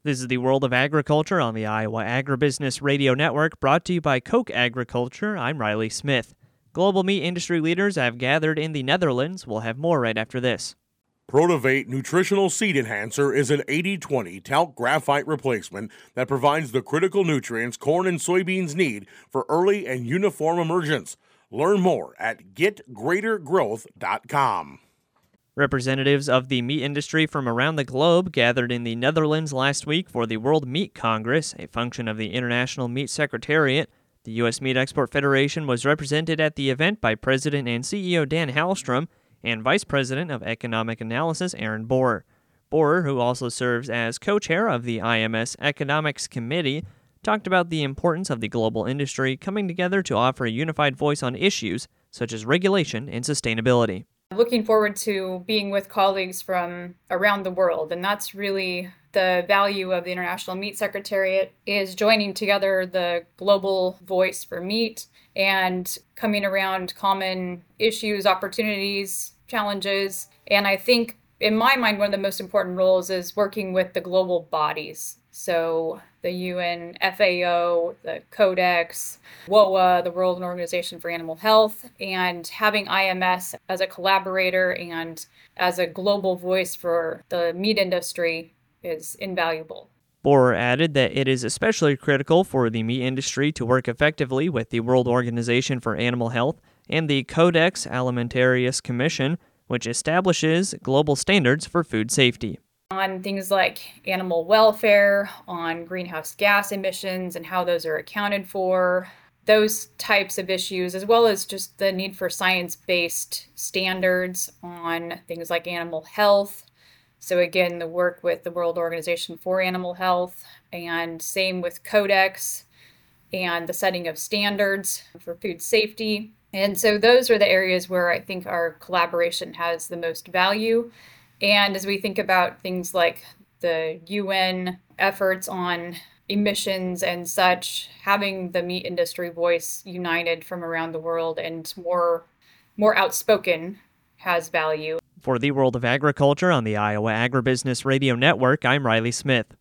This is the World of Agriculture on the Iowa Agribusiness Radio Network, brought to you by Koch Agriculture. I'm Riley Smith. Global meat industry leaders have gathered in the Netherlands. We'll have more right after this. Protivate Nutritional Seed Enhancer is an 80-20 talc graphite replacement that provides the critical nutrients corn and soybeans need for early and uniform emergence. Learn more at getgreatergrowth.com. Representatives of the meat industry from around the globe gathered in the Netherlands last week for the World Meat Congress, a function of the International Meat Secretariat. The U.S. Meat Export Federation was represented at the event by President and CEO Dan Halstrom and Vice President of Economic Analysis Aaron Borer. Borer, who also serves as co-chair of the IMS Economics Committee, talked about the importance of the global industry coming together to offer a unified voice on issues such as regulation and sustainability. Looking forward to being with colleagues from around the world, and that's really the value of the International Meat Secretariat, is joining together the global voice for meat and coming around common issues, opportunities, challenges. And I think, in my mind, one of the most important roles is working with the global bodies. So the UN, FAO, the Codex, WOA, the World Organization for Animal Health, and having IMS as a collaborator and as a global voice for the meat industry is invaluable. Borer added that it is especially critical for the meat industry to work effectively with the World Organization for Animal Health and the Codex Alimentarius Commission, which establishes global standards for food safety. On things like animal welfare, on greenhouse gas emissions and how those are accounted for, those types of issues, as well as just the need for science-based standards on things like animal health. So again, the work with the World Organization for Animal Health, and same with Codex and the setting of standards for food safety. And so those are the areas where I think our collaboration has the most value. And as we think about things like the UN efforts on emissions and such, having the meat industry voice united from around the world and more outspoken has value. For the World of Agriculture on the Iowa Agribusiness Radio Network, I'm Riley Smith.